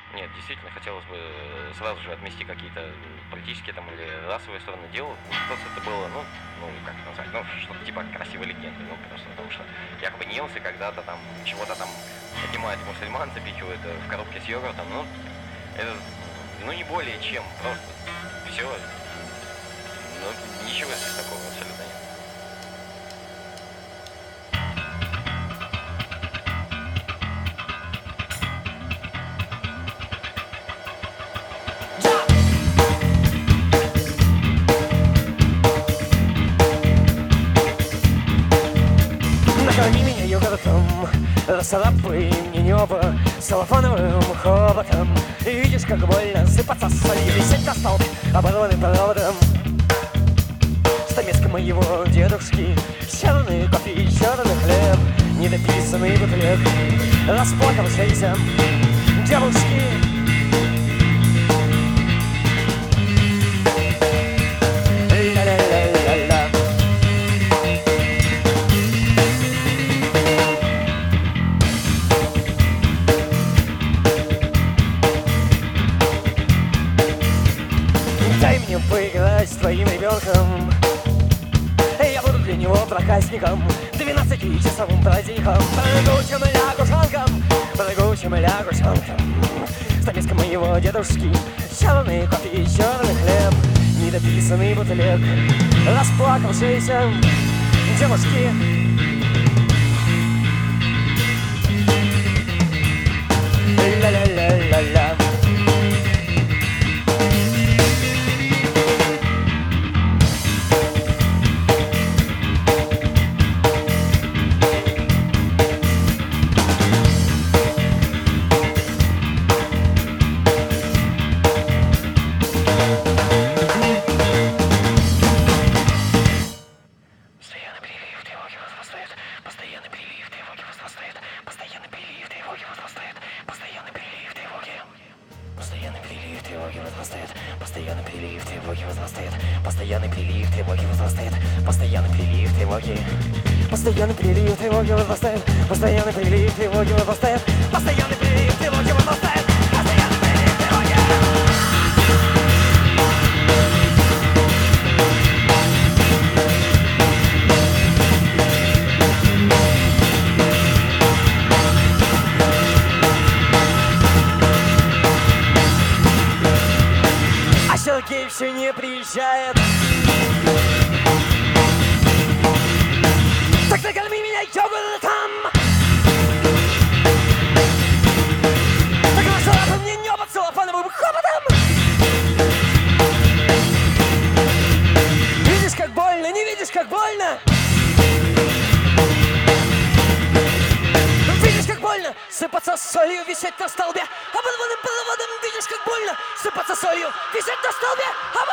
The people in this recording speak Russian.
Нет, действительно, хотелось бы сразу же отмести какие-то политические там или расовые стороны дела. Просто это было, как это назвать, что-то типа красивой легенды, просто потому что якобы немцы когда-то там чего-то там отнимают у мусульман, запихивают в коробке с йогуртом, это, не более чем, просто все, ничего здесь такого абсолютно нет. Накорми меня йогуртом, расцарапай мне небо целлофановым хоботом. И видишь, как больно сыпаться солью, висеть на столб, оборванный проводом. Стамеска моего дедушки, черный кофе и черный хлеб, недописанный бутлег, расплакавшиеся девушки. Ля-ля-ля-ля-ля. Дай мне поиграть с твоим ребенком. Я буду для него проказником, 12-часовым праздником, прыгучим лягушонком. Стамеска моего дедушки, черный кофе и черный хлеб, недописанный бутлег, расплакавшиеся девушки. Ля-ля-ля-ля-ля. Постоянный прилив тревоги возрастает. Постоянный прилив тревоги возрастает. Постоянный прилив тревоги. Постоянный прилив тревоги возрастает. Постоянный прилив тревоги возрастает. Постоянный прилив тревоги возрастает. Постоянный прилив тревоги. Постоянный прилив тревоги возрастает. Постоянный прилив тревоги возрастает. Постоянный прилив тревоги возрастает. Постоянный прилив тревоги. Сергей все не приезжает. Так накорми меня йогуртом. Так расцарапай мне небо целлофановым хоботом. Видишь, как больно, не видишь, как больно. Видишь, как больно сыпаться солью, висеть на столбе оборванным проводом. Видишь, как больно сыпаться солью, висеть на столбе